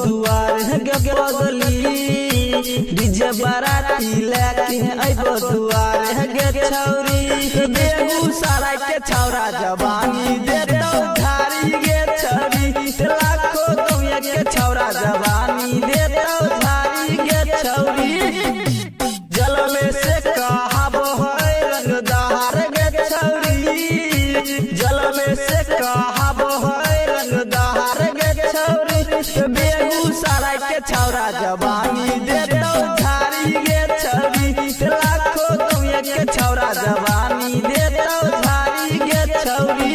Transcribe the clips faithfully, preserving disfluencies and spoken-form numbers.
दुआर के बदली डीजे बाराती लेके अइबो दुआर के छौरी बेगूसराय के छौरा जवानी देतौ झाड़ी गे छौरी लाखो दुनिया के छौरा जवानी देतौ झाड़ी गे छौरी जलवे से कहाबो है रंगदार गे छौरी जलवे से कहाबो है रंगदार गे छौरी बेगूसराय के छौरा जवानी देतौ झाड़ी गे छौरी लाखो दुनिया के छौरा जवानी देतौ झाड़ी गे छौरी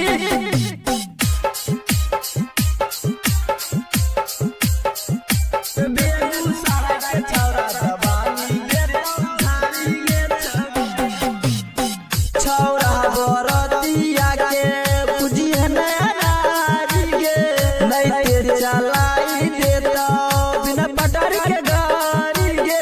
बेगूसराय के छौरा जवानी देतौ झाड़ी गे छौरी छौरा बरतिया के पूजिए नारी गे नहीं ते चलाई देतौ बिना पटारी के गाड़ी गे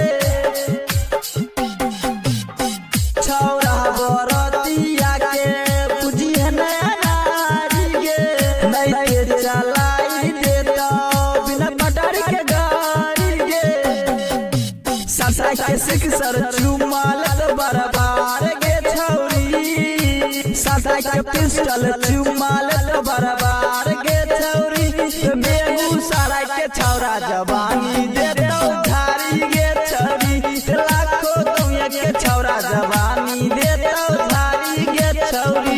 छौरा बरतिया के पूजिए नारी गे नहीं ते चलाई देतौ बिना पटारी के गाड़ी गे सासा के सिख सर चुमालत बरबार गे छौरी सासा के पिस्टल चुमालत बरबार गे छौरी बेगूसराय के छौरा जवानी देतौ झाड़ी गे छौरी लाखो दुनिया के छौरा जवानी देतौ झाड़ी गे छौरी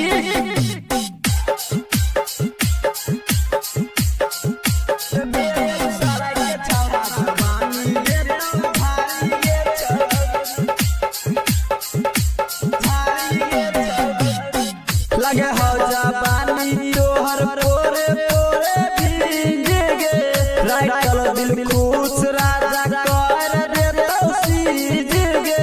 बेगूसराय के छौरा जवानी देतौ झाड़ी गे छौरी झाड़ी गे छौरी लगे हो जवानी तोहर पोरे पोरे भींग गे राइकल दिल खुश राजा कर देतौ सीज गे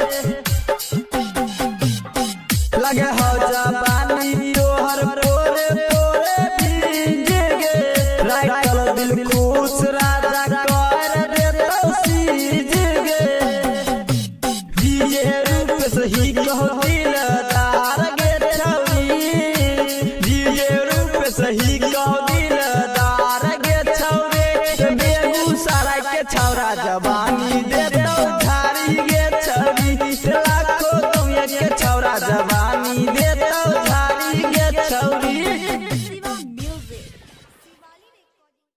लगे हो जवानी तोहर पोरे पोरे भींग गे राइकल दिल खुश राजा कर देतौ सीज गे दिए रूप से ही कहो दिल